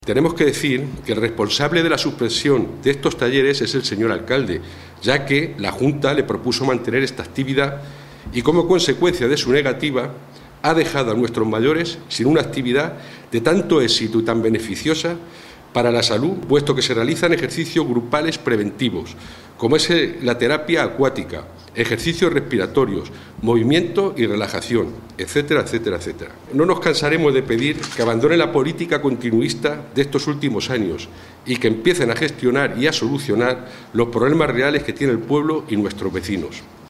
Tenemos que decir que el responsable de la suspensión de estos talleres es el señor alcalde, ya que la Junta le propuso mantener esta actividad y, como consecuencia de su negativa, ha dejado a nuestros mayores sin una actividad de tanto éxito y tan beneficiosa para la salud, puesto que se realizan ejercicios grupales preventivos, como es la terapia acuática, ejercicios respiratorios, movimiento y relajación, etcétera, etcétera, etcétera. No nos cansaremos de pedir que abandonen la política continuista de estos últimos años y que empiecen a gestionar y a solucionar los problemas reales que tiene el pueblo y nuestros vecinos.